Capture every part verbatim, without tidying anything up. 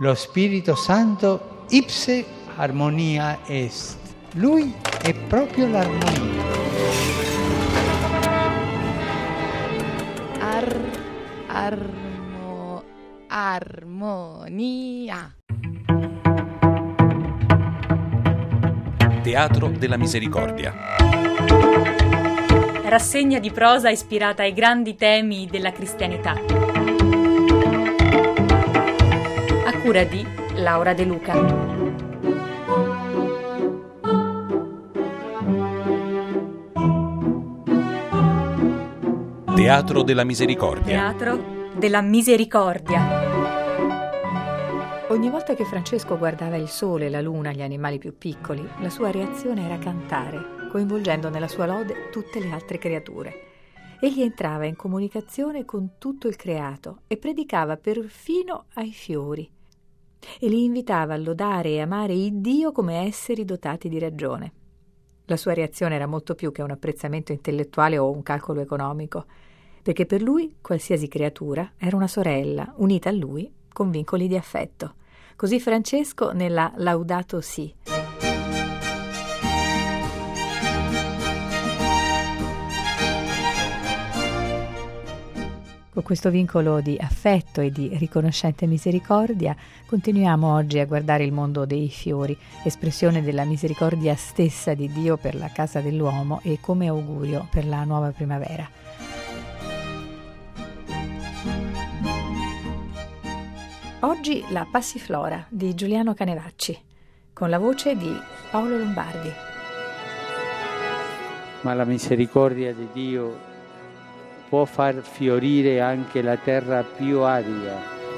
Lo Spirito Santo ipse armonia est. Lui è proprio l'armonia. Ar, armo, armonia. Teatro della Misericordia. Rassegna di prosa ispirata ai grandi temi della cristianità. A cura di Laura De Luca. Teatro della Misericordia. Teatro della Misericordia. Ogni volta che Francesco guardava il sole, la luna, gli animali più piccoli, la sua reazione era cantare, coinvolgendo nella sua lode tutte le altre creature. Egli entrava in comunicazione con tutto il creato e predicava perfino ai fiori. E li invitava a lodare e amare il Dio come esseri dotati di ragione. La sua reazione era molto più che un apprezzamento intellettuale o un calcolo economico, perché per lui qualsiasi creatura era una sorella, unita a lui con vincoli di affetto. Così Francesco nella Laudato Si. Con questo vincolo di affetto e di riconoscente misericordia continuiamo oggi a guardare il mondo dei fiori, espressione della misericordia stessa di Dio per la casa dell'uomo e come augurio per la nuova primavera. Oggi la Passiflora di Giuliano Canevacci, con la voce di Paolo Lombardi. Ma la misericordia di Dio può far fiorire anche la terra più arida.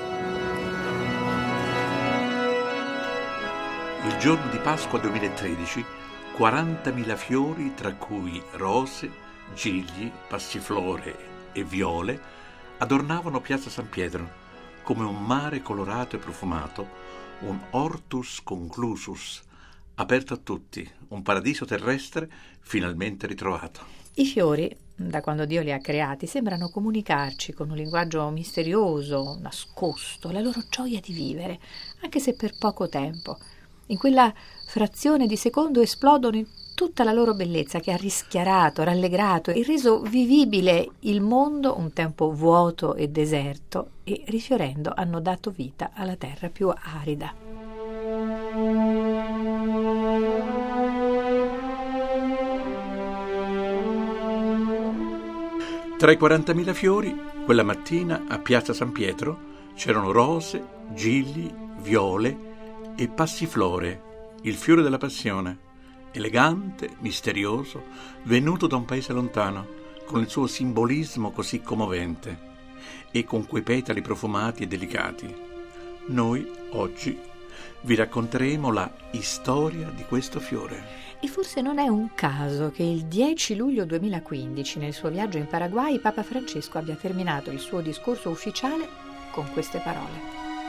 Il giorno di Pasqua duemilatredici, quarantamila fiori, tra cui rose, gigli, passiflore e viole, adornavano Piazza San Pietro, come un mare colorato e profumato, un hortus conclusus, aperto a tutti, un paradiso terrestre finalmente ritrovato. I fiori, da quando Dio li ha creati, sembrano comunicarci con un linguaggio misterioso, nascosto, la loro gioia di vivere, anche se per poco tempo. In quella frazione di secondo esplodono in tutta la loro bellezza che ha rischiarato, rallegrato e reso vivibile il mondo un tempo vuoto e deserto, e rifiorendo hanno dato vita alla terra più arida. Tra i quarantamila fiori, quella mattina a Piazza San Pietro c'erano rose, gigli, viole e passiflore, il fiore della passione, elegante, misterioso, venuto da un paese lontano, con il suo simbolismo così commovente e con quei petali profumati e delicati. Noi, oggi, vi racconteremo la storia di questo fiore. E forse non è un caso che il dieci luglio duemilaquindici, nel suo viaggio in Paraguay, Papa Francesco abbia terminato il suo discorso ufficiale con queste parole.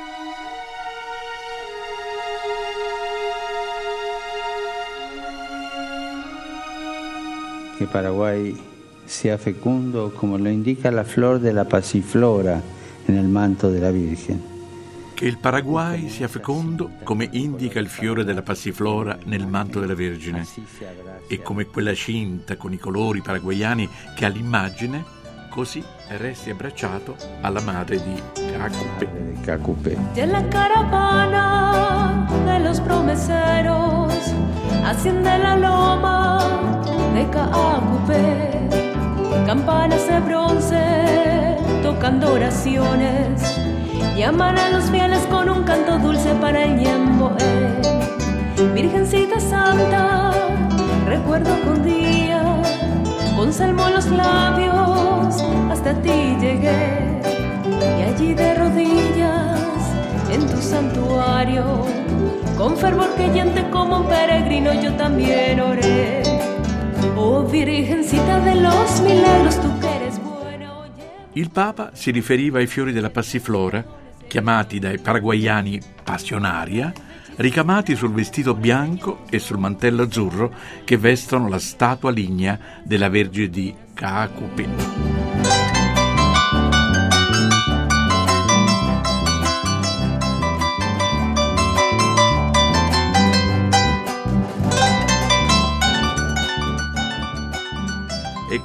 Che Paraguay sia fecundo come lo indica la flor della passiflora nel manto della Virgen. Che il Paraguay sia fecondo come indica il fiore della passiflora nel manto della Vergine, e come quella cinta con i colori paraguayani che all'immagine così resti abbracciato alla madre di Cacupé. Cacupé. De la caravana de los promeseros asciende la loma de Cacupé, campanas de bronce tocando oraciones, llaman a los fieles con un canto dulce para el ñemboé. Virgencita Santa, recuerdo que un día con salmo en los labios hasta ti llegué, y allí de rodillas en tu santuario, con fervor que llante como un peregrino yo también oré. Oh Virgencita de los milagros, tú que eres buena, oye. Il Papa si riferiva ai fiori della passiflora, chiamati dai paraguayani passionaria, ricamati sul vestito bianco e sul mantello azzurro che vestono la statua lignea della Vergine di Cacupé.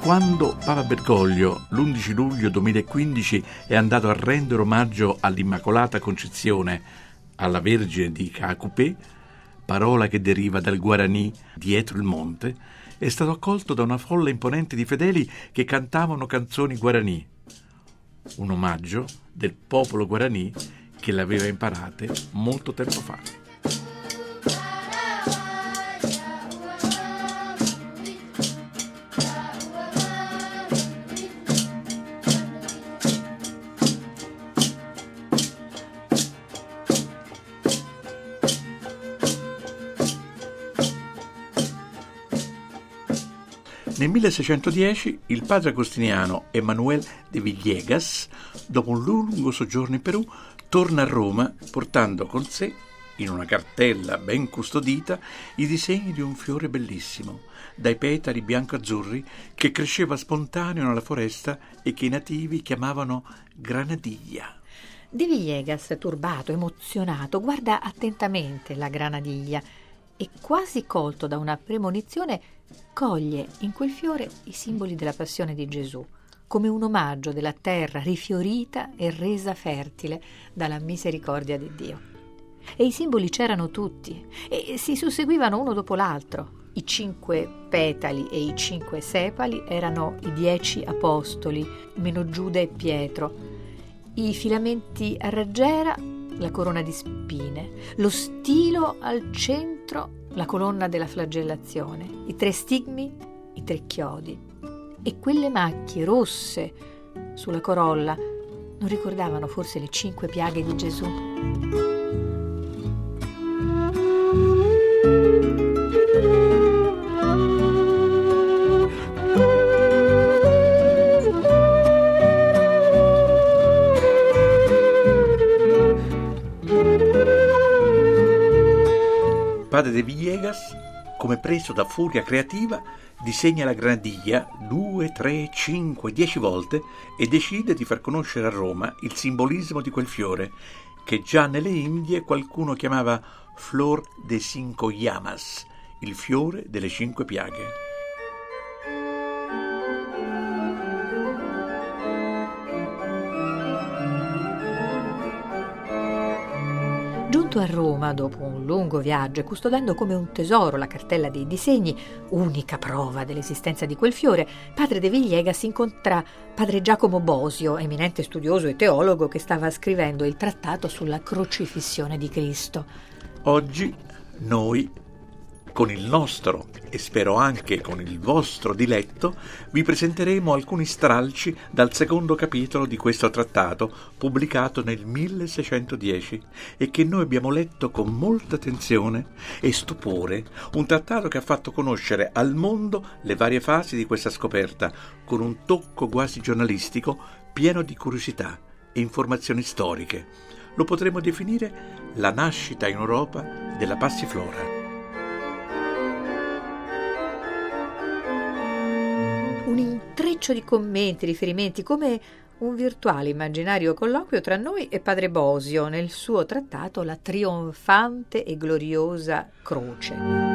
quando Papa Bergoglio, l'undici luglio duemilaquindici, è andato a rendere omaggio all'Immacolata Concezione alla Vergine di Caacupé, parola che deriva dal guaraní dietro il monte, è stato accolto da una folla imponente di fedeli che cantavano canzoni guaraní, un omaggio del popolo guaraní che le aveva imparate molto tempo fa. Nel milleseicentodieci il padre agostiniano Emanuel de Villegas, dopo un lungo soggiorno in Perù, torna a Roma portando con sé, in una cartella ben custodita, i disegni di un fiore bellissimo, dai petali bianco-azzurri, che cresceva spontaneo nella foresta e che i nativi chiamavano granadiglia. De Villegas, turbato, emozionato, guarda attentamente la granadiglia e, quasi colto da una premonizione, coglie in quel fiore i simboli della passione di Gesù, come un omaggio della terra rifiorita e resa fertile dalla misericordia di Dio. E i simboli c'erano tutti e si susseguivano uno dopo l'altro. I cinque petali e i cinque sepali erano i dieci apostoli, meno Giuda e Pietro. I filamenti a raggiera, la corona di spine, lo stilo al centro, la colonna della flagellazione, i tre stigmi, i tre chiodi, e quelle macchie rosse sulla corolla non ricordavano forse le cinque piaghe di Gesù? Padre de Villegas, come preso da furia creativa, disegna la granadiglia due, tre, cinque, dieci volte e decide di far conoscere a Roma il simbolismo di quel fiore, che già nelle Indie qualcuno chiamava Flor de Cinco Llamas, il fiore delle cinque piaghe. Giunto a Roma dopo un lungo viaggio e custodendo come un tesoro la cartella dei disegni, unica prova dell'esistenza di quel fiore, padre de Villegas incontra padre Giacomo Bosio, eminente studioso e teologo che stava scrivendo il trattato sulla crocifissione di Cristo. Oggi noi, con il nostro e spero anche con il vostro diletto, vi presenteremo alcuni stralci dal secondo capitolo di questo trattato pubblicato nel milleseicentodieci e che noi abbiamo letto con molta attenzione e stupore, un trattato che ha fatto conoscere al mondo le varie fasi di questa scoperta con un tocco quasi giornalistico pieno di curiosità e informazioni storiche. Lo potremmo definire la nascita in Europa della passiflora. Un intreccio di commenti, riferimenti, come un virtuale immaginario colloquio tra noi e padre Bosio nel suo trattato La trionfante e gloriosa croce.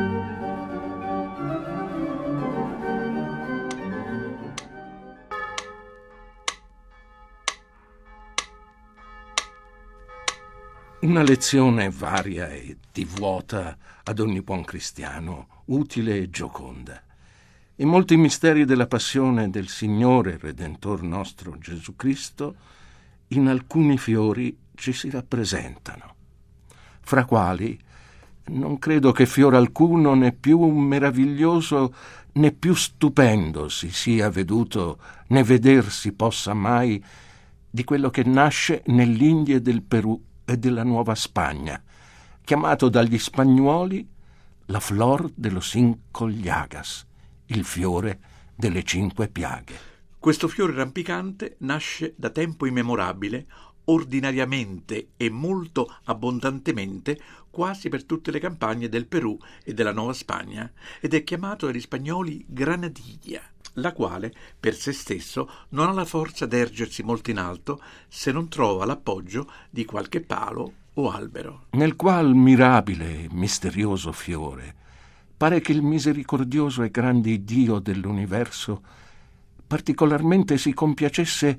Una lezione varia e divuota ad ogni buon cristiano, utile e gioconda. I molti misteri della passione del Signore e Redentor nostro Gesù Cristo in alcuni fiori ci si rappresentano, fra quali non credo che fiore alcuno né più meraviglioso né più stupendo si sia veduto né vedersi possa mai di quello che nasce nell'Indie del Perù e della Nuova Spagna, chiamato dagli spagnuoli la Flor de los Cinco Llagas, il fiore delle cinque piaghe. Questo fiore rampicante nasce da tempo immemorabile, ordinariamente e molto abbondantemente quasi per tutte le campagne del Perù e della Nuova Spagna, ed è chiamato dagli spagnoli granadiglia, la quale per se stesso non ha la forza d'ergersi molto in alto se non trova l'appoggio di qualche palo o albero. Nel qual mirabile e misterioso fiore pare che il misericordioso e grande Dio dell'universo particolarmente si compiacesse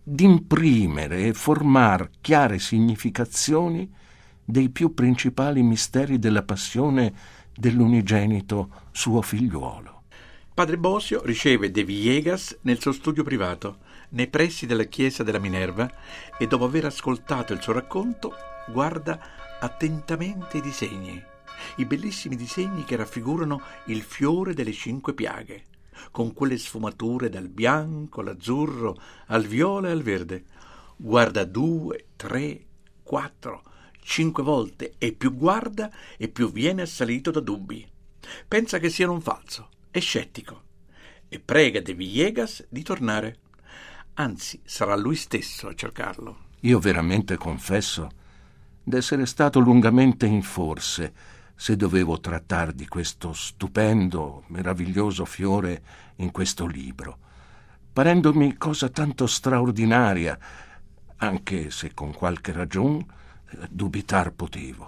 d'imprimere e formar chiare significazioni dei più principali misteri della passione dell'unigenito suo figliuolo. Padre Bosio riceve De Villegas nel suo studio privato, nei pressi della chiesa della Minerva, e dopo aver ascoltato il suo racconto guarda attentamente i disegni, i bellissimi disegni che raffigurano il fiore delle cinque piaghe, con quelle sfumature dal bianco all'azzurro, al viola e al verde. Guarda due, tre, quattro, cinque volte, e più guarda e più viene assalito da dubbi. Pensa che siano un falso, è scettico, e prega De Villegas di tornare. Anzi, sarà lui stesso a cercarlo. Io veramente confesso d'essere stato lungamente in forse se dovevo trattar di questo stupendo, meraviglioso fiore in questo libro, parendomi cosa tanto straordinaria, anche se con qualche ragion dubitar potevo.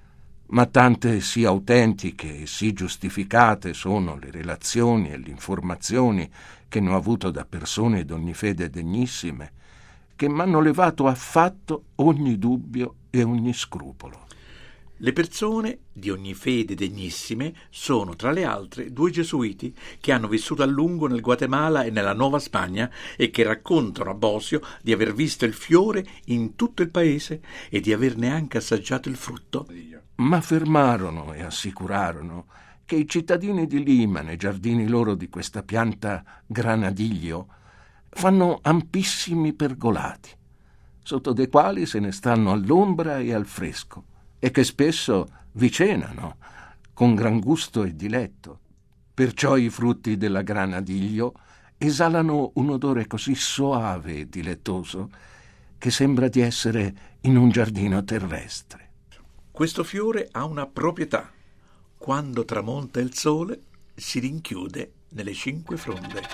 Ma tante sì autentiche e sì giustificate sono le relazioni e le informazioni che ne ho avuto da persone d'ogni fede degnissime, che m'hanno levato affatto ogni dubbio e ogni scrupolo. Le persone di ogni fede degnissime sono, tra le altre, due gesuiti che hanno vissuto a lungo nel Guatemala e nella Nuova Spagna e che raccontano a Bosio di aver visto il fiore in tutto il paese e di averne anche assaggiato il frutto. Ma affermarono e assicurarono che i cittadini di Lima, nei giardini loro di questa pianta granadiglio, fanno ampissimi pergolati, sotto dei quali se ne stanno all'ombra e al fresco, e che spesso vi cenano con gran gusto e diletto. Perciò i frutti della granadiglio esalano un odore così soave e dilettoso che sembra di essere in un giardino terrestre. Questo fiore ha una proprietà: quando tramonta il sole si rinchiude nelle cinque fronde.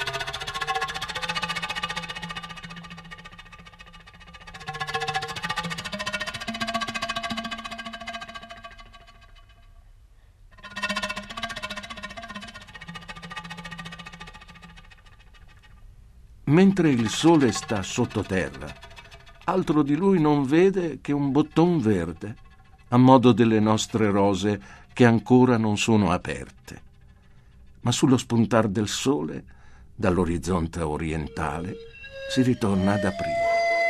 Mentre il sole sta sottoterra, altro di lui non vede che un botton verde, a modo delle nostre rose che ancora non sono aperte. Ma sullo spuntar del sole, dall'orizzonte orientale, si ritorna ad aprire.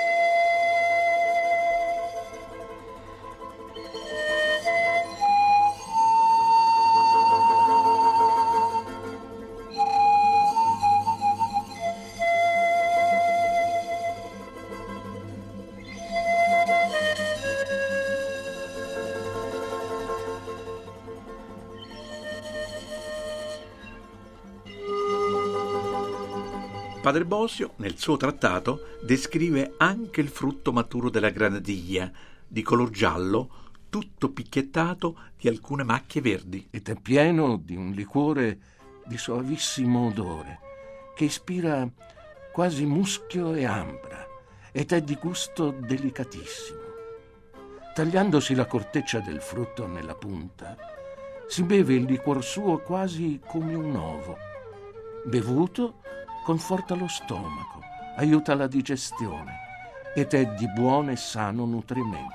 Padre Bosio, nel suo trattato, descrive anche il frutto maturo della granadiglia, di color giallo, tutto picchiettato di alcune macchie verdi. Ed è pieno di un liquore di soavissimo odore, che ispira quasi muschio e ambra, ed è di gusto delicatissimo. Tagliandosi la corteccia del frutto nella punta, si beve il liquor suo quasi come un ovo. Bevuto, conforta lo stomaco, aiuta la digestione ed è di buono e sano nutrimento.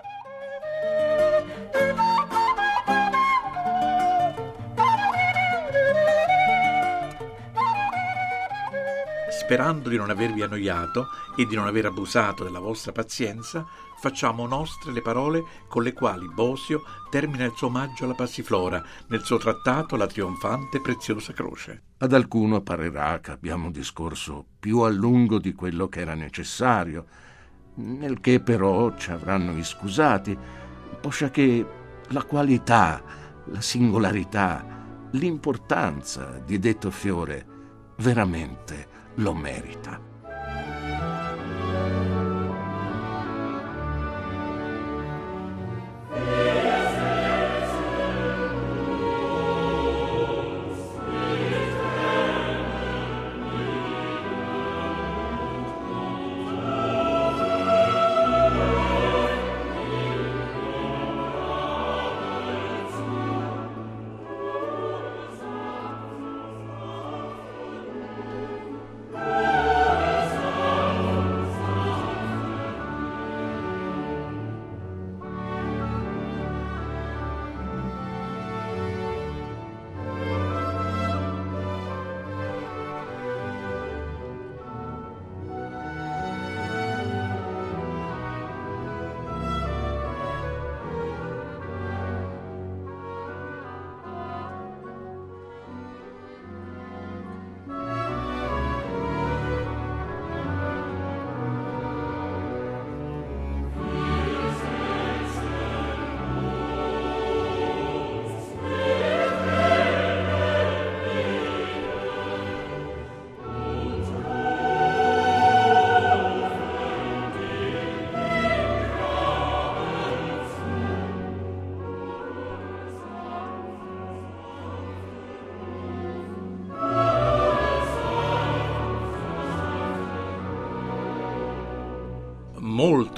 Sperando di non avervi annoiato e di non aver abusato della vostra pazienza, facciamo nostre le parole con le quali Bosio termina il suo omaggio alla Passiflora nel suo trattato La trionfante e preziosa croce. Ad alcuno parerà che abbiamo discorso più a lungo di quello che era necessario, nel che però ci avranno iscusati, posciachè la qualità, la singolarità, l'importanza di detto fiore veramente lo merita.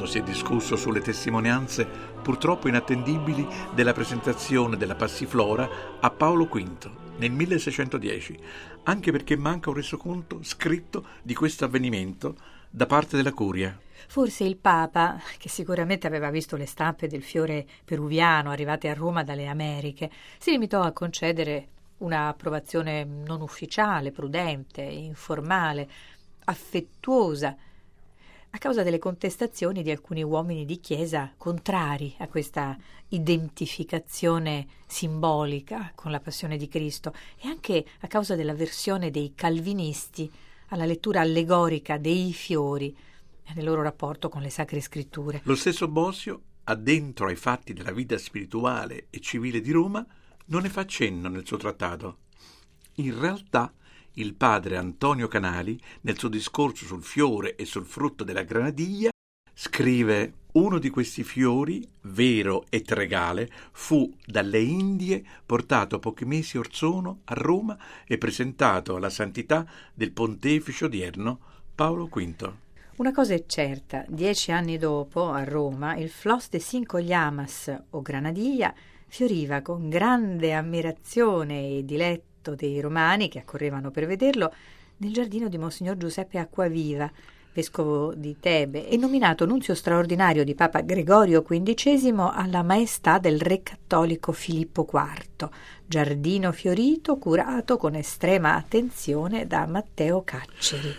Quanto si è discusso sulle testimonianze purtroppo inattendibili della presentazione della Passiflora a Paolo quinto nel milleseicentodieci, anche perché manca un resoconto scritto di questo avvenimento da parte della Curia. Forse il Papa, che sicuramente aveva visto le stampe del fiore peruviano arrivate a Roma dalle Americhe, si limitò a concedere un'approvazione non ufficiale, prudente, informale, affettuosa, a causa delle contestazioni di alcuni uomini di chiesa contrari a questa identificazione simbolica con la passione di Cristo e anche a causa dell'avversione dei calvinisti alla lettura allegorica dei fiori nel loro rapporto con le Sacre Scritture. Lo stesso Bosio, addentro ai fatti della vita spirituale e civile di Roma, non ne fa cenno nel suo trattato. In realtà, il padre Antonio Canali, nel suo discorso sul fiore e sul frutto della granadilla, scrive: uno di questi fiori, vero e tregale, fu dalle Indie portato pochi mesi or sono a Roma e presentato alla santità del pontefice odierno Paolo quinto. Una cosa è certa, dieci anni dopo, a Roma, il Flos de Cinco Llamas, o granadilla, fioriva con grande ammirazione e diletto dei romani che accorrevano per vederlo nel giardino di Monsignor Giuseppe Acquaviva, vescovo di Tebe e nominato nunzio straordinario di Papa Gregorio quindicesimo alla maestà del re cattolico Filippo quarto, giardino fiorito curato con estrema attenzione da Matteo Cacceri.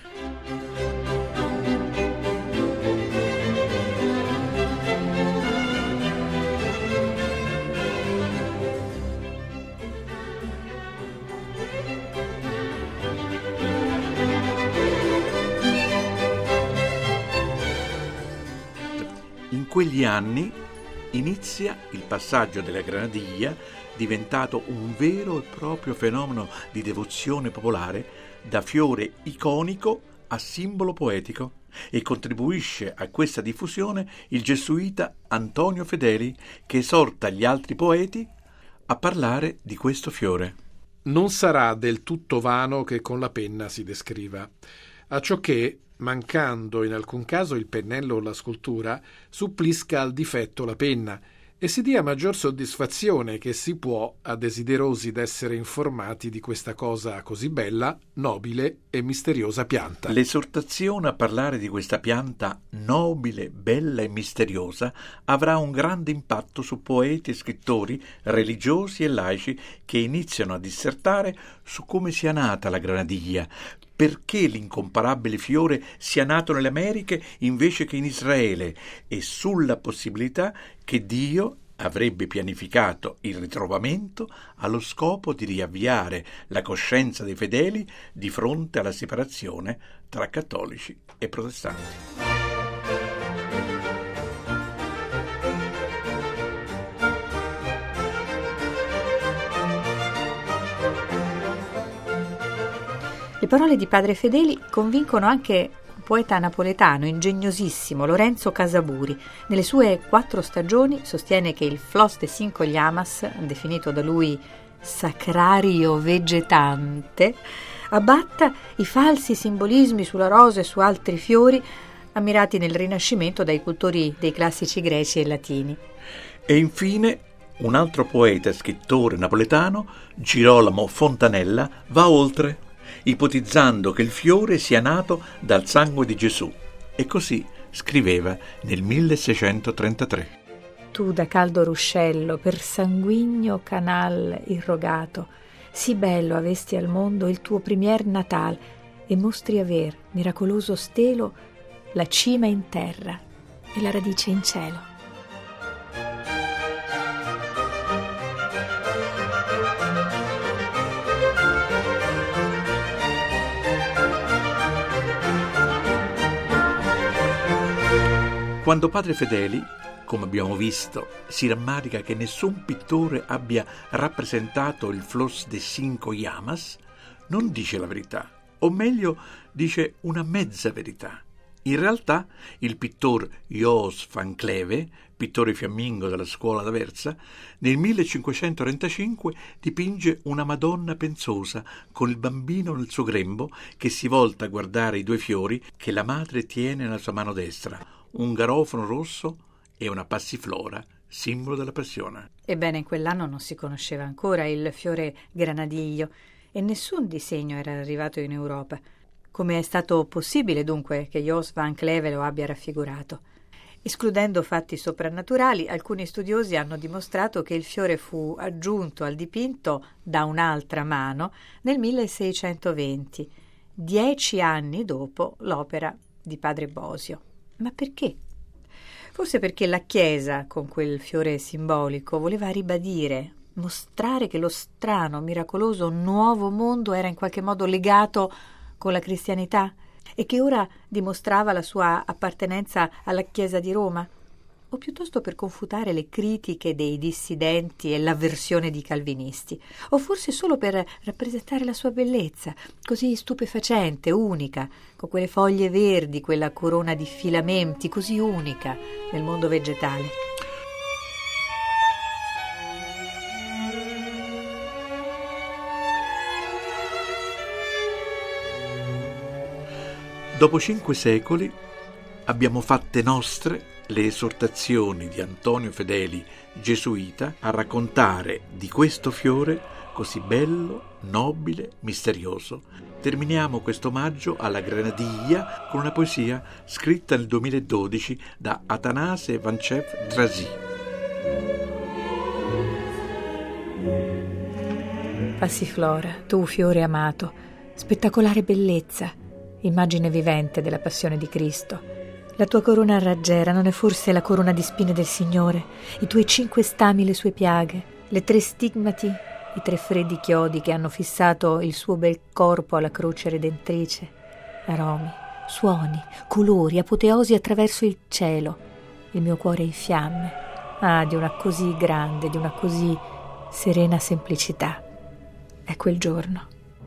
In quegli anni inizia il passaggio della granadilla, diventato un vero e proprio fenomeno di devozione popolare, da fiore iconico a simbolo poetico, e contribuisce a questa diffusione il gesuita Antonio Fedeli, che esorta gli altri poeti a parlare di questo fiore. Non sarà del tutto vano che con la penna si descriva, acciò che, mancando in alcun caso il pennello o la scultura, supplisca al difetto la penna e si dia maggior soddisfazione che si può a desiderosi d'essere informati di questa cosa così bella, nobile e misteriosa pianta. L'esortazione a parlare di questa pianta nobile, bella e misteriosa avrà un grande impatto su poeti e scrittori religiosi e laici che iniziano a dissertare su come sia nata la granadilla, perché l'incomparabile fiore sia nato nelle Americhe invece che in Israele, e sulla possibilità che Dio avrebbe pianificato il ritrovamento allo scopo di riavviare la coscienza dei fedeli di fronte alla separazione tra cattolici e protestanti. Le parole di padre Fedeli convincono anche un poeta napoletano ingegnosissimo, Lorenzo Casaburi. Nelle sue quattro stagioni sostiene che il Flos de Cinco Llamas, definito da lui sacrario vegetante, abbatta i falsi simbolismi sulla rosa e su altri fiori ammirati nel Rinascimento dai cultori dei classici greci e latini. E infine un altro poeta e scrittore napoletano, Girolamo Fontanella, va oltre, ipotizzando che il fiore sia nato dal sangue di Gesù, e così scriveva nel milleseicentotrentatré. Tu da caldo ruscello per sanguigno canal irrogato, sì bello avesti al mondo il tuo primier natal, e mostri aver, miracoloso stelo, la cima in terra e la radice in cielo. Quando padre Fedeli, come abbiamo visto, si rammarica che nessun pittore abbia rappresentato il Flos de Cinco Llamas, non dice la verità, o meglio dice una mezza verità. In realtà il pittor Jos van Cleve, pittore fiammingo della scuola d'Aversa, nel millecinquecentotrentacinque dipinge una Madonna pensosa con il bambino nel suo grembo che si volta a guardare i due fiori che la madre tiene nella sua mano destra, un garofano rosso e una passiflora, simbolo della passione. Ebbene, in quell'anno non si conosceva ancora il fiore granadiglio e nessun disegno era arrivato in Europa. Come è stato possibile dunque che Jos van Cleve lo abbia raffigurato? Escludendo fatti soprannaturali, alcuni studiosi hanno dimostrato che il fiore fu aggiunto al dipinto da un'altra mano nel milleseicentoventi, dieci anni dopo l'opera di padre Bosio. Ma perché? Forse perché la Chiesa, con quel fiore simbolico, voleva ribadire, mostrare che lo strano, miracoloso nuovo mondo era in qualche modo legato con la cristianità e che ora dimostrava la sua appartenenza alla Chiesa di Roma, o piuttosto per confutare le critiche dei dissidenti e l'avversione di calvinisti, o forse solo per rappresentare la sua bellezza, così stupefacente, unica, con quelle foglie verdi, quella corona di filamenti, così unica nel mondo vegetale. Dopo cinque secoli abbiamo fatte nostre le esortazioni di Antonio Fedeli, gesuita, a raccontare di questo fiore così bello, nobile, misterioso. Terminiamo questo omaggio alla Granadiglia con una poesia scritta nel duemiladodici da Athanase Vancev Drasy. Passiflora, tu fiore amato, spettacolare bellezza, immagine vivente della passione di Cristo. La tua corona raggiera non è forse la corona di spine del Signore, i tuoi cinque stami le sue piaghe, le tre stigmati, i tre freddi chiodi che hanno fissato il suo bel corpo alla croce redentrice, aromi, suoni, colori, apoteosi attraverso il cielo, il mio cuore in fiamme, ah, di una così grande, di una così serena semplicità. È quel giorno.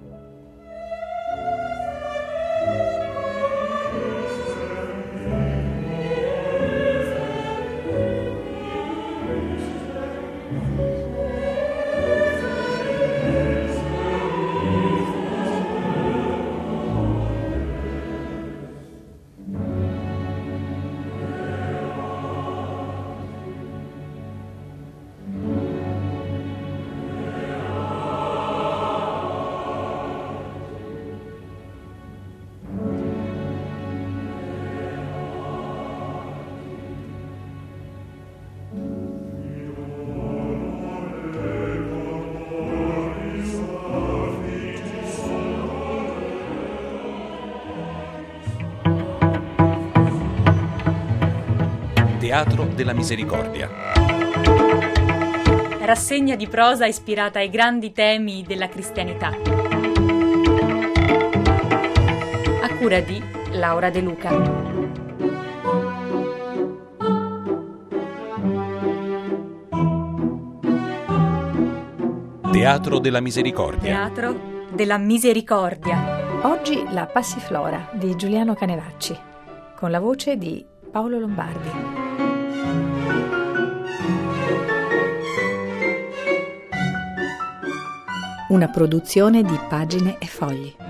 Teatro della Misericordia. Rassegna di prosa ispirata ai grandi temi della cristianità. A cura di Laura De Luca. Teatro della Misericordia. Teatro della Misericordia. Oggi la Passiflora di Giuliano Canevacci, con la voce di Paolo Lombardi. Una produzione di Pagine e Fogli.